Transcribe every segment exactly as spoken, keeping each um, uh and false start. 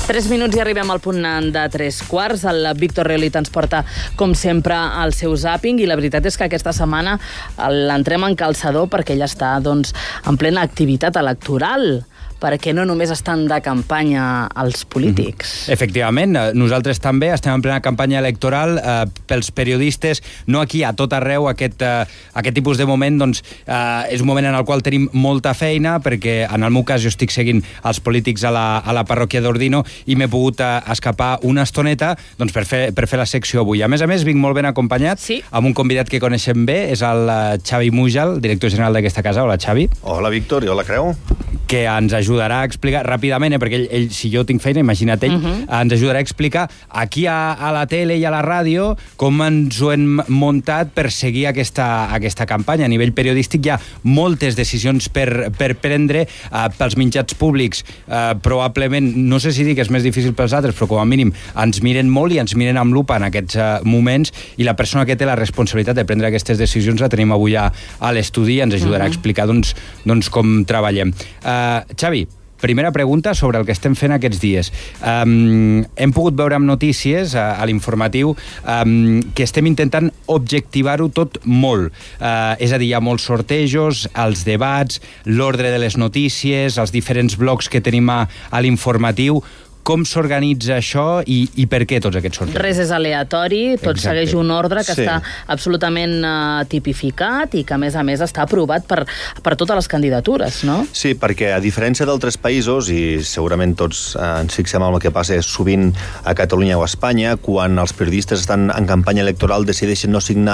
Tres minuts i arribem al punt de tres quarts. El Víctor Reolit ens porta, com sempre, al seu zàping, i la veritat és que aquesta setmana l'entrem en calçador perquè ella està doncs, en plena activitat electoral, perquè no només estan de campanya els polítics. Mm-hmm. Efectivament, nosaltres també estem en plena campanya electoral. Eh, pels periodistes, no aquí, a tot arreu, aquest, eh, aquest tipus de moment doncs, eh, és un moment en el qual tenim molta feina, perquè en el meu cas jo estic seguint els polítics a la, a la parròquia d'Ordino i m'he pogut eh, escapar una estoneta doncs, per, fer, per fer la secció avui. A més a més, vinc molt ben acompanyat, sí, amb un convidat que coneixem bé, és el Xavi Mújal, director general d'aquesta casa. Hola, Xavi. Hola, Víctor, i hola, Creu. Que ens ajudarà a explicar ràpidament, eh, perquè ell, ell, si jo tinc feina, imagina't ell, uh-huh. ens ajudarà a explicar aquí a, a la tele i a la ràdio com ens ho hem muntat per seguir aquesta, aquesta campanya. A nivell periodístic hi ha moltes decisions per, per prendre eh, pels mitjans públics. Eh, probablement, no sé si dir que és més difícil pels altres, però com a mínim ens miren molt i ens miren amb lupa en aquests eh, moments, i la persona que té la responsabilitat de prendre aquestes decisions la tenim avui a, a l'estudi i ens ajudarà uh-huh. a explicar doncs, doncs, com treballem. Eh, Uh, Xavi, primera pregunta sobre el que estem fent aquests dies. Um, hem pogut veure amb notícies uh, a l'informatiu um, que estem intentant objectivar-ho tot molt. Uh, és a dir, hi ha molts sortejos, els debats, l'ordre de les notícies, els diferents blocs que tenim a, a l'informatiu. Com s'organitza això i, i per què tots aquests sortejos? Res és aleatori, tot Exacte. segueix un ordre que sí. està absolutament uh, tipificat i que, a més a més, està aprovat per, per totes les candidatures, no? Sí, perquè a diferència d'altres països, i segurament tots eh, ens fixem en el que passa sovint a Catalunya o a Espanya, quan els periodistes estan en campanya electoral decideixen no signar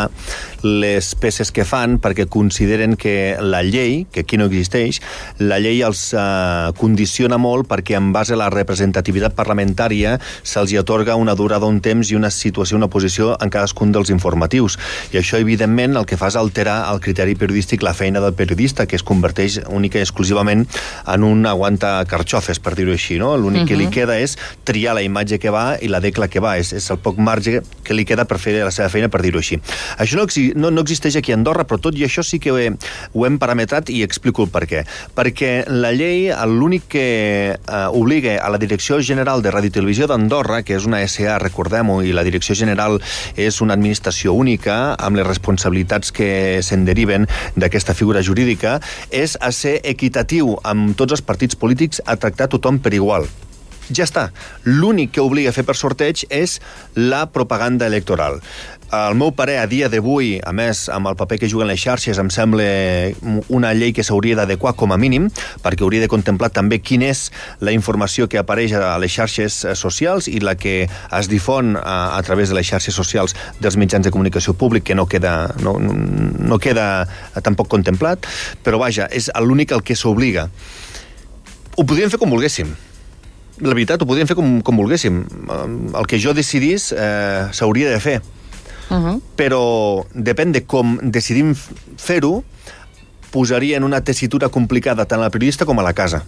les peces que fan perquè consideren que la llei, que aquí no existeix, la llei els eh, condiciona molt perquè en base a la representativitat parlamentària se'ls hi atorga una durada, un temps i una situació, una posició en cadascun dels informatius. I això, evidentment, el que fa és alterar el criteri periodístic, la feina del periodista, que es converteix única i exclusivament en un aguanta-carxofes, per dir-ho així, no? L'únic uh-huh. que li queda és triar la imatge que va i la decla que va. És, és el poc marge que li queda per fer la seva feina, per dir-ho així. Això no, no, no existeix aquí a Andorra, però tot i això sí que ho, he, ho hem parametrat i explico el per què. Perquè la llei, l'únic que eh, obliga a la Direcció General de Ràdio i Televisió d'Andorra, que és una S A, recordem-ho, i la Direcció General és una administració única, amb les responsabilitats que se'n deriven d'aquesta figura jurídica, és a ser equitatiu amb tots els partits polítics, a tractar tothom per igual. Ja està. L'únic que obliga a fer per sorteig és la propaganda electoral. Al meu parer, a dia d'avui, a més, amb el paper que juguen les xarxes, em sembla una llei que s'hauria d'adequar com a mínim, perquè hauria de contemplar també quina és la informació que apareix a les xarxes socials i la que es difon a, a través de les xarxes socials dels mitjans de comunicació públic, que no queda, no, no queda tampoc contemplat, però vaja, és l'únic al que s'obliga. Ho podríem fer com volguéssim. La veritat, ho podríem fer com, com volguéssim. El que jo decidís eh, s'hauria de fer. Uh-huh. Però depèn de com decidim fer-ho, posaria en una tessitura complicada tant al periodista com a la casa.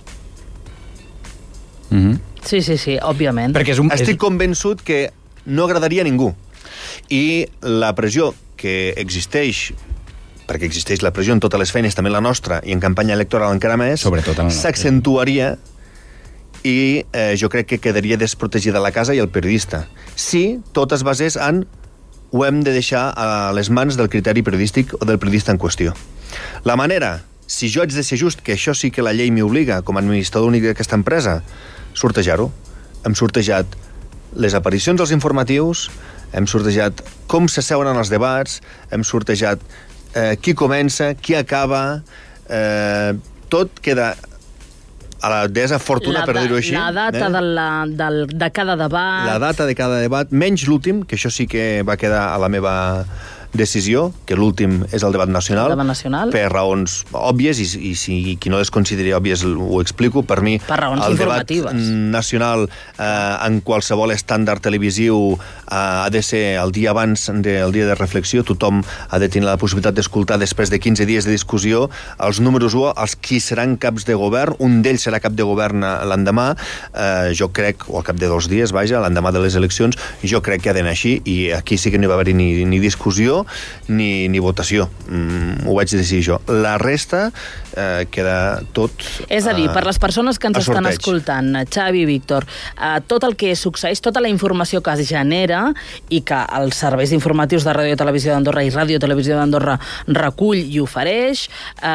Uh-huh. Sí, sí, sí, òbviament. Perquè és un, estic és... convençut que no agradaria a ningú. I la pressió que existeix, perquè existeix la pressió en totes les feines, també la nostra, i en campanya electoral encara més, s'accentuaria i eh, jo crec que quedaria desprotegida la casa i el periodista. Si tot es basés en ho hem de deixar a les mans del criteri periodístic o del periodista en qüestió. La manera, si jo haig de ser just, que això sí que la llei m'obliga com a administrador únic d'aquesta empresa, sortejar-ho. Hem sortejat les aparicions als informatius, hem sortejat com s'asseuen en els debats, hem sortejat eh, qui comença, qui acaba, eh, tot queda a la deessa fortuna, la per dir-ho així. La data eh? de, la, del, de cada debat. La data de cada debat, menys l'últim, que això sí que va quedar a la meva decisió, que l'últim és el debat nacional, el debat nacional. Per raons òbvies, i, i si qui no les consideri òbvies ho explico, per mi per raons el debat informatives. Nacional eh, en qualsevol estàndard televisiu eh, ha de ser el dia abans del dia de reflexió, tothom ha de tenir la possibilitat d'escoltar després de quinze dies de discussió els números u, els qui seran caps de govern, un d'ells serà cap de govern l'endemà, eh, jo crec, o al cap de dos dies, vaja, l'endemà de les eleccions, jo crec que ha d'anar així, i aquí sí que no hi va haver ni, ni discussió ni, ni votació. Mm, ho vaig decidir jo. La resta, eh, queda tot... És a dir, per les persones que ens estan sorteig. escoltant, Xavi i Víctor, eh, tot el que succeeix, tota la informació que es genera i que els serveis informatius de Ràdio i Televisió d'Andorra i Ràdio i Televisió d'Andorra recull i ofereix,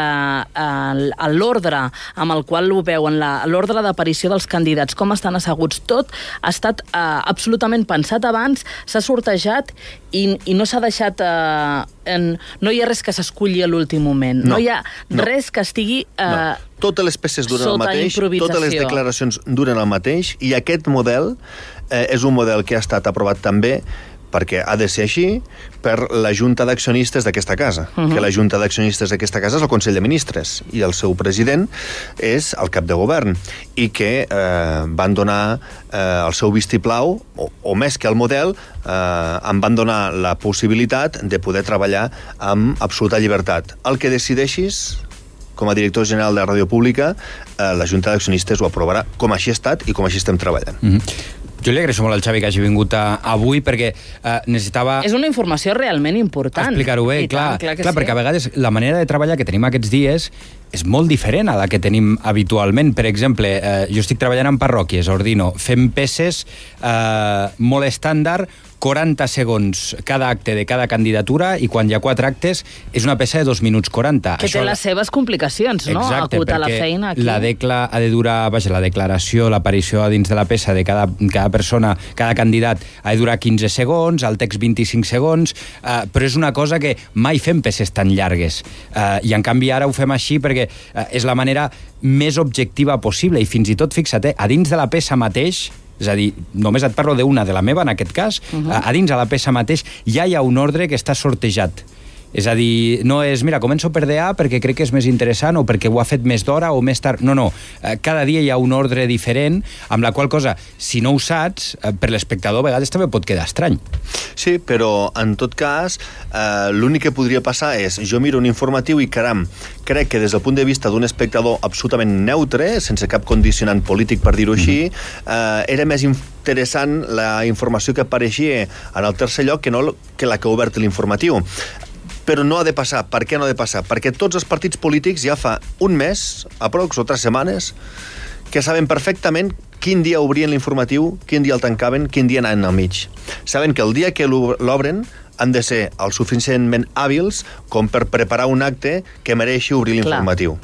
eh, l'ordre amb el qual ho veuen, l'ordre d'aparició dels candidats, com estan asseguts, tot ha estat eh, absolutament pensat abans, s'ha sortejat i, i no s'ha deixat... Eh, en, no hi ha res que s'esculli a l'últim moment. No, no hi ha no. res que estigui... Eh, no. Totes les peces duren el mateix, totes les declaracions duren el mateix, i aquest model eh, és un model que ha estat aprovat també perquè ha de ser així per la Junta d'Accionistes d'aquesta casa, uh -huh. que la Junta d'Accionistes d'aquesta casa és el Consell de Ministres, i el seu president és el cap de govern, i que eh, van donar eh, el seu vistiplau, o, o més que el model, eh, em van donar la possibilitat de poder treballar amb absoluta llibertat. El que decideixis, com a director general de Ràdio Pública, eh, la Junta d'Accionistes ho aprovarà, com així ha estat i com així estem treballant. Uh -huh. Jo li agraeixo molt al Xavi que hagi vingut a, avui perquè eh, necessitava... És una informació realment important. Explicar-ho bé, clar, tant, clar, clar sí. perquè a vegades la manera de treballar que tenim aquests dies és molt diferent a la que tenim habitualment. Per exemple, eh, jo estic treballant en parròquies, ordino, fem peces eh, molt estàndard, quaranta segons cada acte de cada candidatura, i quan hi ha quatre actes és una peça de dos minuts quaranta. Que Això té les seves complicacions, no? Exacte, acotar la feina aquí. La decla ha de durar, vaja, la declaració, l'aparició dins de la peça de cada, cada persona, cada candidat, ha de durar quinze segons, el text vint-i-cinc segons, eh, però és una cosa que mai fem peces tan llargues. Eh, I en canvi ara ho fem així perquè eh, és la manera més objectiva possible, i fins i tot, fixa't, eh, a dins de la peça mateix, és a dir, només et parlo d'una, de la meva en aquest cas, uh -huh. a dins de la peça mateix ja hi ha un ordre que està sortejat. És a dir, no és, mira, començo per D A perquè crec que és més interessant o perquè ho ha fet més d'hora o més tard. No, no. Cada dia hi ha un ordre diferent, amb la qual cosa, si no ho saps, per l'espectador a vegades també pot quedar estrany. Sí, però en tot cas, eh, l'únic que podria passar és, jo miro un informatiu i, caram, crec que des del punt de vista d'un espectador absolutament neutre, sense cap condicionant polític, per dir-ho així, eh, era més interessant la informació que apareixia en el tercer lloc que no que la que ha obert l'informatiu. Però no ha de passar. Per què no ha de passar? Perquè tots els partits polítics ja fa un mes, aprox, o tres setmanes, que saben perfectament quin dia obrien l'informatiu, quin dia el tancaven, quin dia anaven al mig. Saben que el dia que l'obren han de ser el suficientment hàbils com per preparar un acte que mereixi obrir l'informatiu.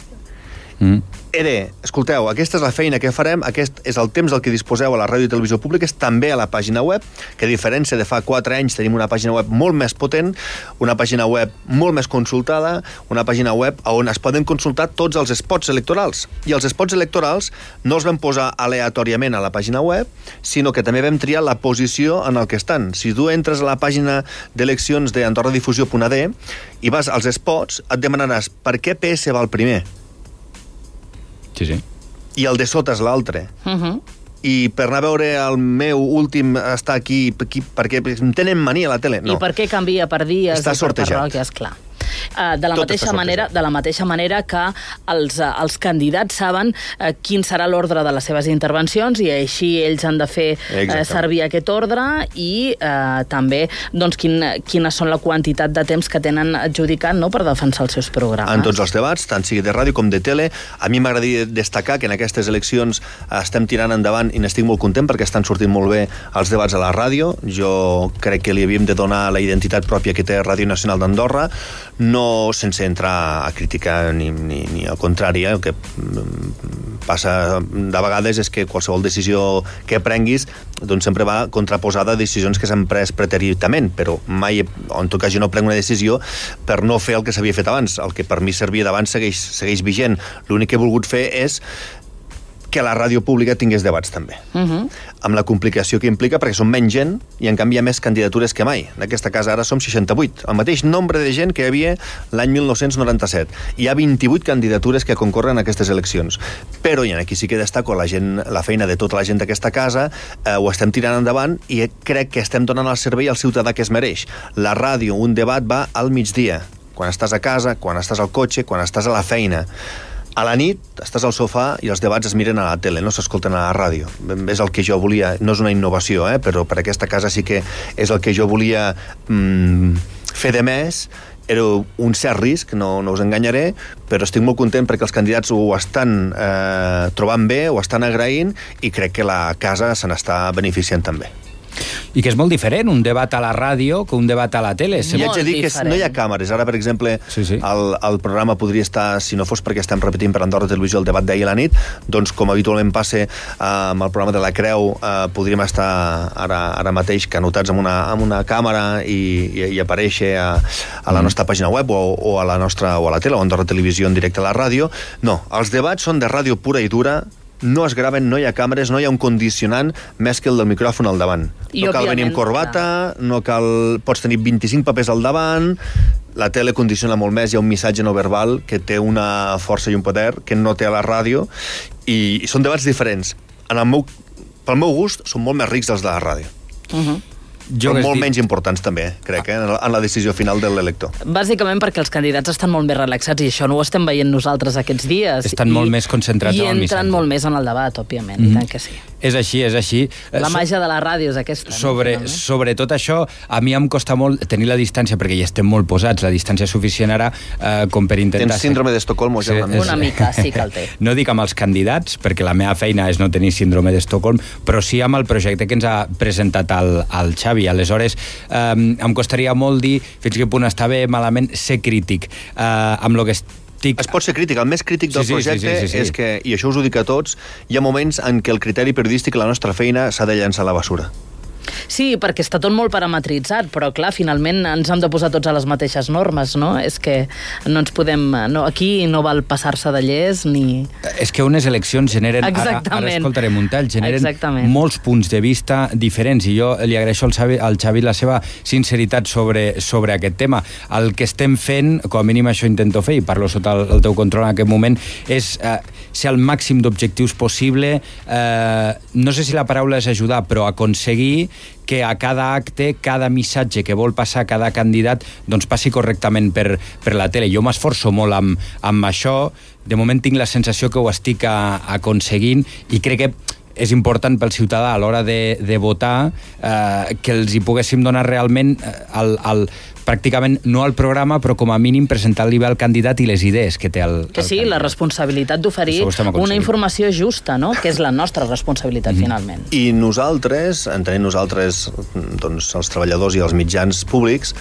Mm. Era, escolteu, aquesta és la feina que farem, aquest és el temps del que disposeu a la Ràdio i Televisió Públiques, també a la pàgina web, que a diferència de fa quatre anys tenim una pàgina web molt més potent, una pàgina web molt més consultada, una pàgina web on es poden consultar tots els spots electorals. I els spots electorals no els vam posar aleatòriament a la pàgina web, sinó que també vam triar la posició en el que estan. Si tu entres a la pàgina d'eleccions d'andorradifusió punt a d i vas als spots, et demanaràs per què P S va al primer. Sí, sí. I el de sota és l'altre. Uh -huh. I per anar a veure el meu últim està aquí, aquí perquè em tenen mania a la tele. No. I per què canvia per dies està i per parròquies, clar. Uh, de, la mateixa manera, de la mateixa manera que els, uh, els candidats saben uh, quin serà l'ordre de les seves intervencions i així ells han de fer uh, servir aquest ordre i uh, també doncs, quin, quines són la quantitat de temps que tenen adjudicat, no?, per defensar els seus programes. En tots els debats, tant sigui de ràdio com de tele, a mi m'agradaria destacar que en aquestes eleccions estem tirant endavant i n'estic molt content perquè estan sortint molt bé els debats a la ràdio. Jo crec que li havíem de donar la identitat pròpia que té Ràdio Nacional d'Andorra, no sense entrar a criticar ni, ni, ni al contrari, eh? El que passa de vegades és que qualsevol decisió que prenguis doncs sempre va contraposada a decisions que s'han pres preteritament, però mai, en tot cas jo no prenc una decisió per no fer el que s'havia fet abans. El que per mi servia d'abans segueix, segueix vigent. L'únic que he volgut fer és que la ràdio pública tingués debats també. Uh -huh. Amb la complicació que implica, perquè som menys gent i en canvi hi ha més candidatures que mai. En aquesta casa ara som seixanta-vuit, el mateix nombre de gent que hi havia l'any mil nou-cents noranta-set. Hi ha vint-i-vuit candidatures que concorren en aquestes eleccions. Però, i aquí sí que destaco la, gent, la feina de tota la gent d'aquesta casa, eh, ho estem tirant endavant i crec que estem donant el servei al ciutadà que es mereix. La ràdio, un debat va al migdia, quan estàs a casa, quan estàs al cotxe, quan estàs a la feina. A la nit estàs al sofà i els debats es miren a la tele, no s'escolten a la ràdio. És el que jo volia, no és una innovació, eh? Però per aquesta casa sí que és el que jo volia mm, fer de més, era un cert risc, no, no us enganyaré, però estic molt content perquè els candidats ho estan eh, trobant bé, ho estan agraint, i crec que la casa se n'està beneficiant també. I que és molt diferent un debat a la ràdio que un debat a la tele. I haig de dir que no hi ha càmeres. Ara, per exemple, sí, sí. El, el programa podria estar, si no fos perquè estem repetint per Andorra Televisió el debat d'ahir a la nit, doncs com habitualment passa eh, amb el programa de la Creu, eh, podríem estar ara, ara mateix canotats amb una, amb una càmera i, i, i aparèixer a, a la mm. nostra pàgina web o, o a la nostra o a la tele o a Andorra Televisió en directe a la ràdio. No, els debats són de ràdio pura i dura, no es graven, no hi ha càmeres, no hi ha un condicionant més que el del micròfon al davant. I no cal venir amb corbata, no cal... Pots tenir vint-i-cinc papers al davant, la tele condiciona molt més, hi ha un missatge no verbal que té una força i un poder que no té a la ràdio, i, i són debats diferents. En el meu, pel meu gust, són molt més rics els de la ràdio. Uh-huh. Jo però molt dit... menys importants també, crec, eh, en la decisió final de l'elector. Bàsicament perquè els candidats estan molt més relaxats, i això no ho estem veient nosaltres aquests dies. Estan I, molt més concentrats en el missatge. I entren molt més en el debat, òbviament, mm-hmm. i tant que sí. És així, és així. La màgia de la ràdio és aquesta. Sobre, no? Sobretot això, a mi em costa molt tenir la distància, perquè hi estem molt posats, la distància suficient ara eh, com per intentar... Tens síndrome d'Estocolm o ja? Sí, una mica, sí que el té. No dic amb els candidats, perquè la meva feina és no tenir síndrome d'Estocolm, però sí amb el projecte que ens ha presentat el, el Xavi. Aleshores, eh, em costaria molt dir fins que punt està bé, malament, ser crític. Eh, amb lo que estic... Es pot ser crític. El més crític del sí, sí, projecte sí, sí, sí, sí. és que, i això us ho dic a tots, hi ha moments en què el criteri periodístic i la nostra feina s'ha de llançar a la basura. Sí, perquè està tot molt parametritzat, però clar, finalment ens hem de posar tots a les mateixes normes, no? És que no ens podem... No, aquí no val passar-se de llest ni... És que unes eleccions generen... Ara, ara escoltarem un tall, generen Exactament. molts punts de vista diferents, i jo li agraeixo al Xavi, al Xavi la seva sinceritat sobre, sobre aquest tema. El que estem fent, com a mínim això intento fer, i parlo sota el, el teu control en aquest moment, és eh, ser el màxim d'objectius possible, eh, no sé si la paraula és ajudar, però aconseguir que a cada acte, cada missatge que vol passar cada candidat, doncs passi correctament per, per la tele. Jo m'esforço molt amb, amb això, de moment tinc la sensació que ho estic a, aconseguint, i crec que és important pel ciutadà a l'hora de, de votar eh, que els hi poguéssim donar realment el, el, pràcticament no al programa, però com a mínim presentar-li bé al candidat i les idees que té el, que sí, el la responsabilitat d'oferir una informació justa, no? Que és la nostra responsabilitat, mm-hmm. finalment. I nosaltres, entenent nosaltres, doncs, els treballadors i els mitjans públics,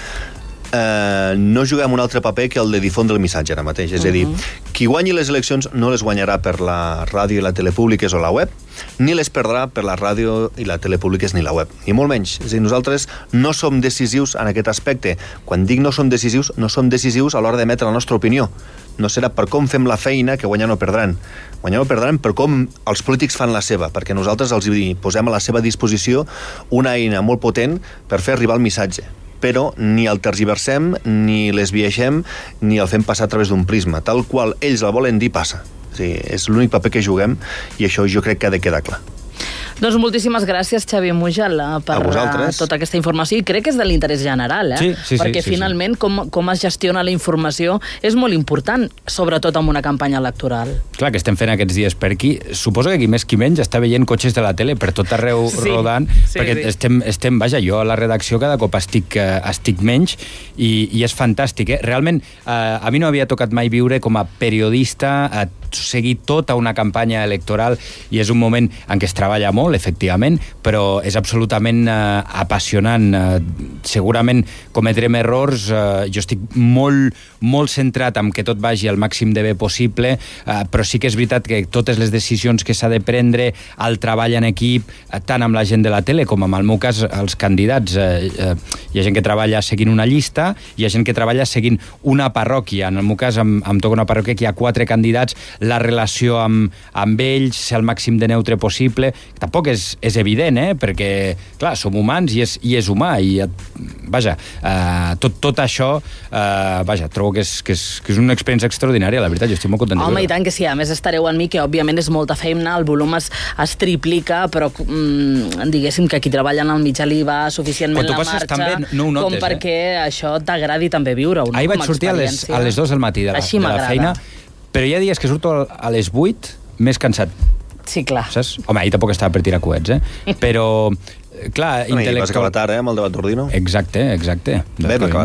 Eh, no juguem un altre paper que el de difondre el missatge ara mateix. És uh-huh. a dir, qui guanyi les eleccions no les guanyarà per la ràdio i la tele públiques o la web, ni les perdrà per la ràdio i la tele públiques ni la web, ni molt menys. És a dir, nosaltres no som decisius en aquest aspecte. Quan dic no som decisius, no som decisius a l'hora d'emetre la nostra opinió. No serà per com fem la feina que guanyar no perdran. Guanyar no perdran per com els polítics fan la seva, perquè nosaltres els posem a la seva disposició una eina molt potent per fer arribar el missatge, però ni el tergiversem, ni les viagem, ni el fem passar a través d'un prisma. Tal qual ells el volen dir, passa. O sigui, és l'únic paper que juguem, i això jo crec que ha de quedar clar. Doncs moltíssimes gràcies, Xavi Mújal, per tota aquesta informació, i crec que és de l'interès general, eh? Sí, sí, perquè sí, finalment sí. Com, com es gestiona la informació és molt important, sobretot en una campanya electoral. Clar, que estem fent aquests dies per aquí. Suposo que qui més qui menys està veient cotxes de la tele per tot arreu sí, rodant, sí, perquè sí. Estem, estem, vaja, jo a la redacció cada cop estic, estic menys, i, i és fantàstic, eh? Realment, eh, a mi no havia tocat mai viure com a periodista, a seguir tota una campanya electoral, i és un moment en què es treballa molt, efectivament, però és absolutament eh, apassionant. Eh, segurament cometrem errors, eh, jo estic molt, molt centrat en que tot vagi al màxim de bé possible, eh, però sí que és veritat que totes les decisions que s'ha de prendre, el treball en equip, eh, tant amb la gent de la tele com en el meu cas els candidats, eh, eh, hi ha gent que treballa seguint una llista, hi ha gent que treballa seguint una parròquia. En el meu cas em, em toca una parròquia que hi ha quatre candidats, la relació amb, amb ells, ser el màxim de neutre possible. Tampoc és, és evident, eh? Perquè, clar, som humans i és, i és humà, i, vaja, eh, tot, tot això, eh, vaja, trobo que és, que, és, que és una experiència extraordinària, la veritat, jo estic molt content de veure. Home, i tant que sí, a més estareu en mi, que òbviament és molta feina, el volum es, es triplica, però mm, diguéssim que qui treballa en el mitjà li va suficientment la marxa, també, no notes, com perquè eh? això t'agradi també viure-ho. No? Ahir vaig sortir a les, a les dues del matí de la, de la feina, però hi ha dies que surto a les vuit més cansat. Sí, clar. Saps? Home, ahir tampoc estava per tirar coets, eh? Però, clar... Intel·lectual... I vas acabar tard, eh, amb el debat d'Ordino. Exacte, exacte. Bé, va acabar tard.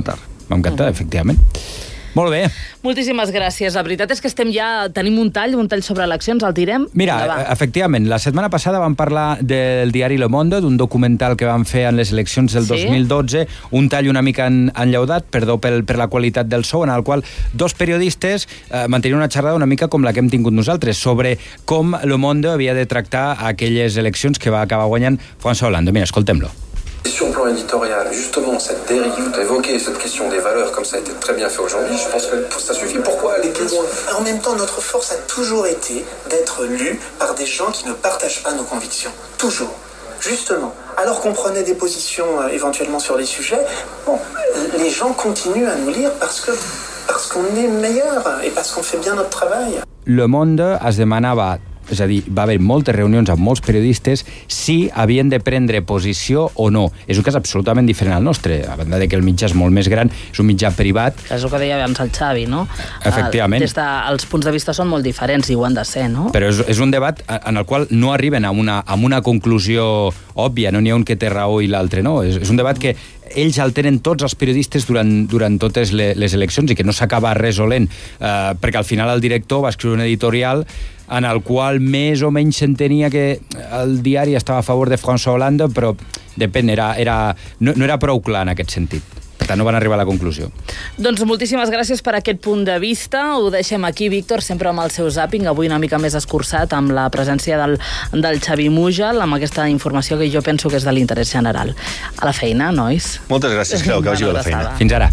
M'encanta, mm. efectivament. Molt bé. Moltíssimes gràcies. La veritat és que estem ja... Tenim un tall, un tall sobre eleccions, el tirem? Mira, efectivament, la setmana passada vam parlar del diari Le Monde, d'un documental que van fer en les eleccions del sí? dos mil dotze, un tall una mica en, enllaudat, perdó pel, per la qualitat del so, en el qual dos periodistes eh, mantenien una xerrada una mica com la que hem tingut nosaltres, sobre com Le Monde havia de tractar aquelles eleccions que va acabar guanyant François Hollande. Mira, escoltem-lo. Sur le plan éditorial, justement, cette dérive, tu as évoqué cette question des valeurs, comme ça a été très bien fait aujourd'hui, je pense que ça suffit. Pourquoi aller plus loin? En même temps, notre force a toujours été d'être lus par des gens qui ne partagent pas nos convictions. Toujours. Justement. Alors qu'on prenait des positions euh, éventuellement sur les sujets, bon, les gens continuent à nous lire parce que parce qu'on est meilleur et parce qu'on fait bien notre travail. Le Monde es demanava, és a dir, va haver moltes reunions amb molts periodistes si havien de prendre posició o no. És un cas absolutament diferent al nostre, a banda de que el mitjà és molt més gran, és un mitjà privat. És el que deia abans el Xavi, no? Efectivament. Des de, els punts de vista són molt diferents i ho han de ser, no? Però és, és un debat en el qual no arriben a una, a una conclusió òbvia, no n'hi ha un que té raó i l'altre no. És, és un debat que ells el tenen tots els periodistes durant, durant totes les, les eleccions i que no s'acaba resolent, eh, perquè al final el director va escriure un editorial en el qual més o menys s'entenia que el diari estava a favor de François Hollande, però depèn, era, era, no, no era prou clar en aquest sentit. Per tant, no van arribar a la conclusió. Doncs moltíssimes gràcies per aquest punt de vista. Ho deixem aquí, Víctor, sempre amb el seu zàping, avui una mica més escurçat, amb la presència del, del Xavi Múgel, amb aquesta informació que jo penso que és de l'interès general. A la feina, nois. Moltes gràcies, Clau, que vagi bé la feina. Fins ara.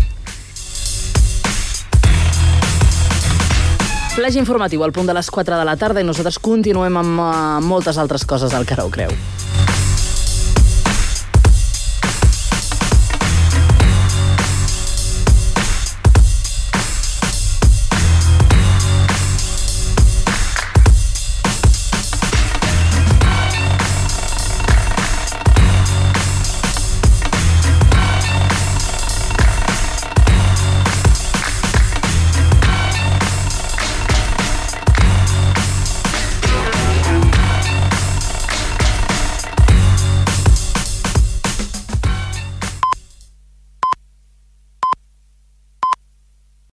Flash informatiu al punt de les quatre de la tarda i nosaltres continuem amb uh, moltes altres coses al Cara ho creu.